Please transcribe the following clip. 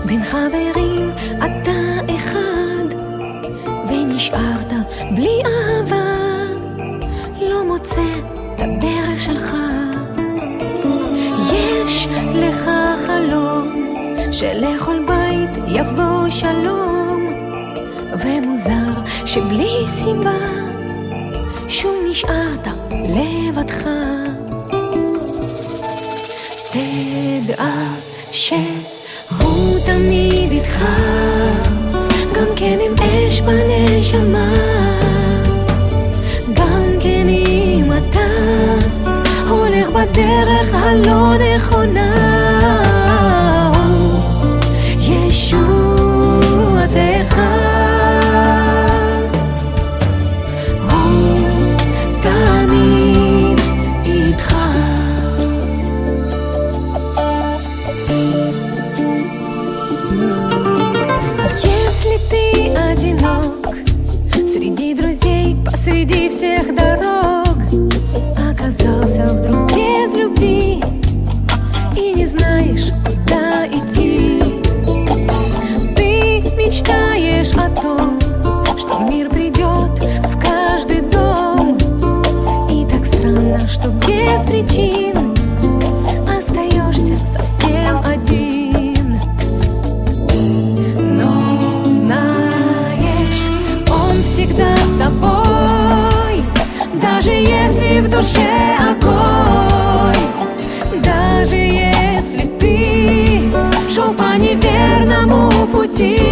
בין חברים אתה אחד, ונשארת בלי אהבה, לא מוצא את הדרך שלך. יש לך חלום שלכל בית יבוא שלום, ומוזר שבלי סיבה שוב נשארת לבדך. תדע שהוא תמיד איתך, גם כן עם אש בנשמה, גם כן אם אתה הולך בדרך הלא נכונה. ישועתך הוא תמיד איתך. Если ты одинок среди друзей, посреди всех дорог, оказался вдруг без любви и не знаешь, куда идти. Ты мечтаешь о том, что мир придет в каждый дом, и так странно, что без причин остаешься совсем один. Но знаешь, он всегда с тобой, даже если в душе огонь, даже если ты шел по неверному пути.